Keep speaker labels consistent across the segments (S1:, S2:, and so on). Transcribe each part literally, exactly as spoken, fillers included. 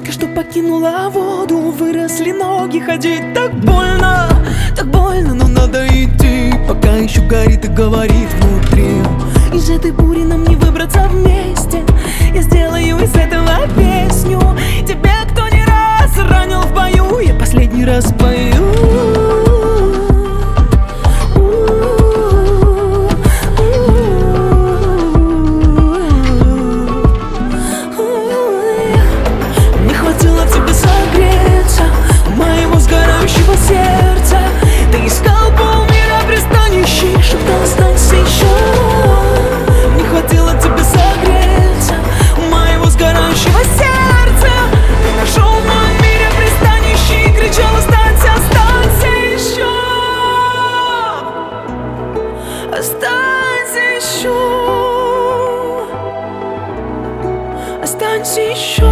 S1: Только что покинула воду, выросли ноги, ходить так больно, так больно, но надо идти, пока еще горит и говорит внутри. Из этой бури нам не выбраться вместе. Я сделаю из этого песню. Тебе, кто не раз ранил в бою, я последний раз пою. Не хватило тебе согреться моего сгорающего сердца. Ты искал полмира пристанищей, шептал останься еще. Не хватило тебе согреться моего сгорающего сердца. Ты нашел в моем мире пристанище и кричал останься, останься еще. Останься еще. Останься еще.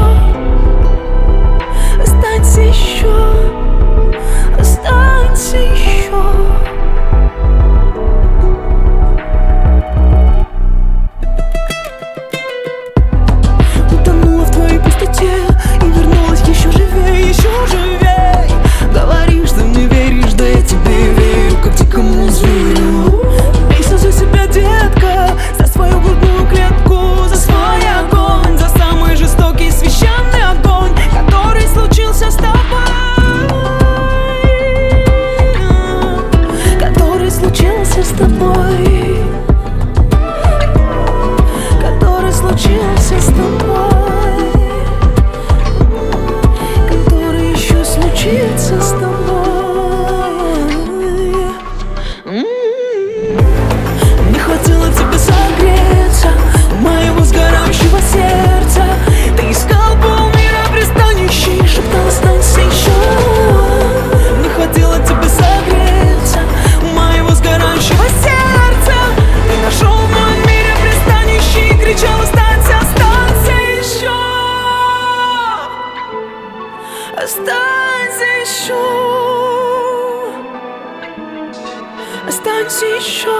S1: Останься еще. Останься еще. Утонула в твоей пустоте и вернулась еще живее, еще живее. Говоришь, что не веришь, да я тебе верю, как дикому зверю. Бейся за себя, детка, за свою грудную клетку, за свой огонь, за самый жестокий священный огонь, который случился с тобой, который случился с тобой, который случился с тобой, который еще случится с тобой. Не хватило тебе согреться моего сгорающего сердца. Ты искал полмира пристанищей, шептал останься еще. Не хватило тебе согреться моего сгорающего сердца. Ты нашел в моем мире пристанище и кричал останься, останься еще. Останься еще. Останься еще.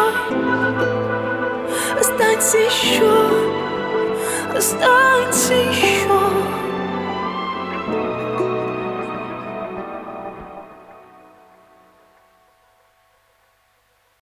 S1: Останься еще. Останься еще.